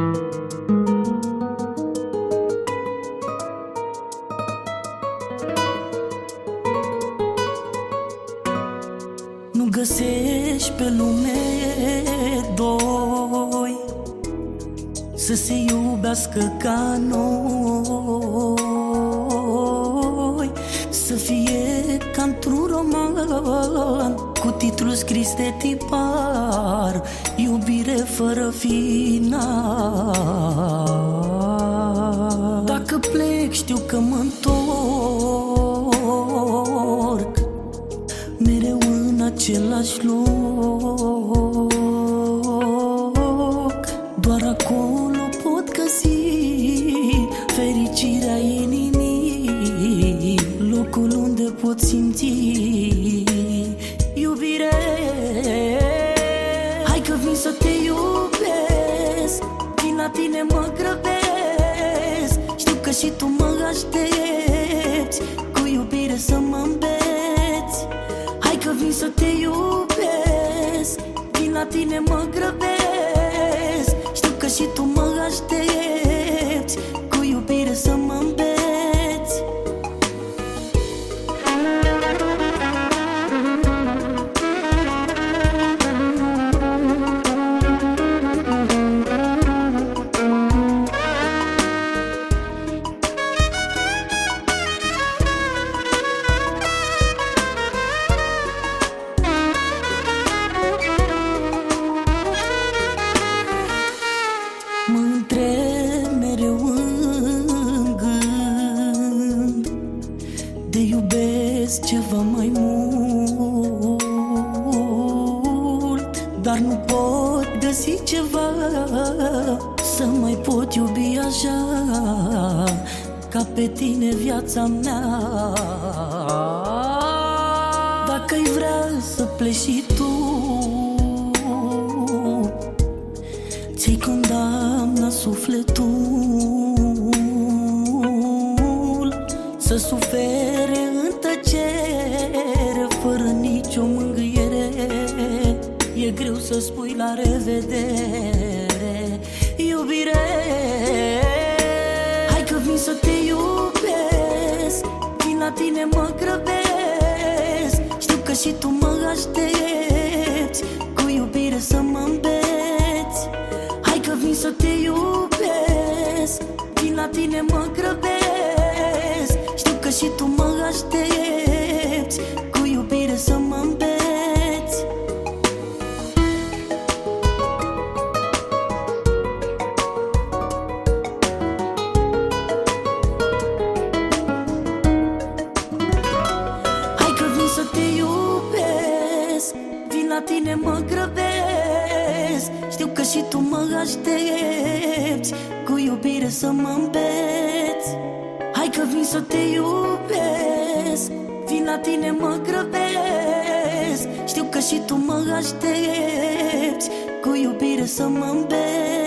Nu găsești pe lume doi să se iubească ca noi, să fie ca într-un roman cu titlul scris de tipar, iubire fără final. Dacă plec știu că mă întorc mereu în același loc. Doar acolo pot găsi fericirea inimii, locul unde pot simți iubire. Hai că vin să te iubesc, din la tine mă grăbesc. Știu că și tu mă aștepți, cu iubire să mă îmbeți. Hai că vin să te iubesc, din la tine mă grăbesc. Știu că și tu mă aștepți, cu iubire să mă îmbeți. Mă întreb mereu în gând de iubesc ceva mai mult, dar nu pot găsi ceva să mai pot iubi așa ca pe tine viața mea. Dacă-i vrea să pleci și tu, ți-ai condamna sufletul să sufere în tăcere, fără nicio mângâiere. E greu să spui la revedere, iubire. Hai că vin să te iubesc, din la tine mă grăbesc. Știu că și tu mă aștepți, cu iubire să mă îmbeți. Hai că vin să te iubesc, din la tine mă grăbesc. Știu că și tu mă aștepți, cu iubire să mă îmbeți. Hai că vin să te iubesc, din la tine mă grăbesc. Știu că și tu mă aștepți, cu iubire să mă îmbeți. Hai că vin să te iubesc, vin la tine mă grăbesc. Știu că și tu mă aștepți, cu iubire să mă îmbeți.